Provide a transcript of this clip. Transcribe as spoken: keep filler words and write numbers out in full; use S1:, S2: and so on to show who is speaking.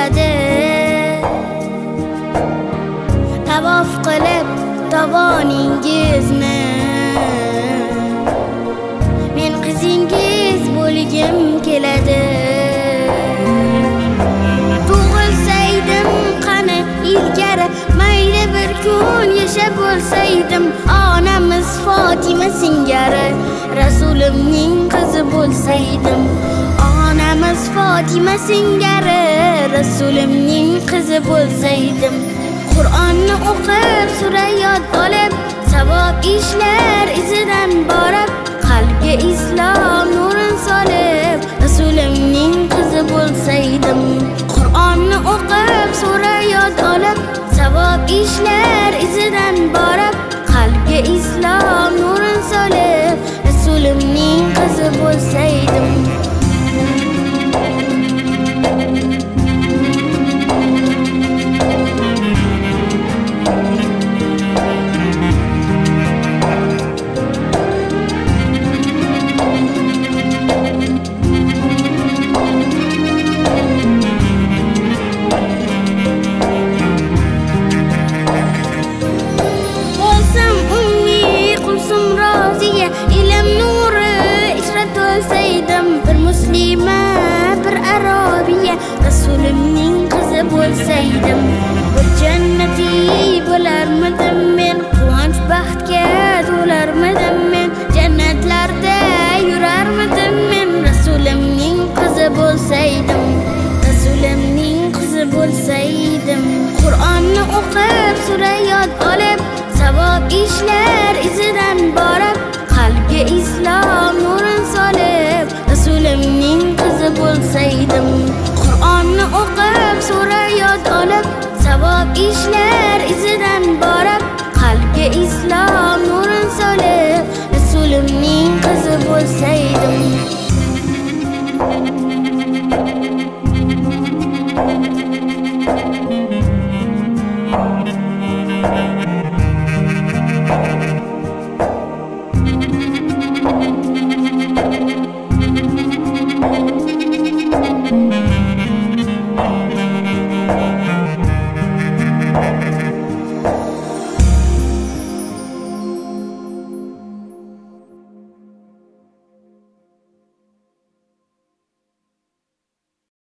S1: keladi. Tavof qilib tovoningizni men qizingiz bo'lgim keladi. Tug'ilsaydim qani ilgari, mayli bir kun yashab bo'lsaydim, onamiz Fatima singari Rasulimning qizi bo'lsaydim. Onamiz Fatima singari Rasulimning qizi bo'lsaydim. Qur'onni o'qib, sura yod olib, savob ishlar izidan borib, qalbga islom nurin solib, Rasulimning qizi bo'lsaydim. Qur'onni o'qib, sura yod olib, savob ishlar izidan borib, qalbga islom nurin solib, Rasulimning qizi bo'lsaydim. Rasulimning qizi bo'lsaydim, bir jannati bo'larmidim men, quvonch baxtga to'larmidim men, jannatlarda yurarmidim men. Rasulimning qizi bo'lsaydim, Rasulimning qizi bo'lsaydim. Qur'onni o'qib, sura yod olib, savob ishlar izidan borib, qalbga islom nurin solib, Rasulimning qizi bo'lsaydim. Qur'onni o'qib, sura yod olib, savob ishlar izidan borib, qalbga islom nurin solib, Rasulimning qizi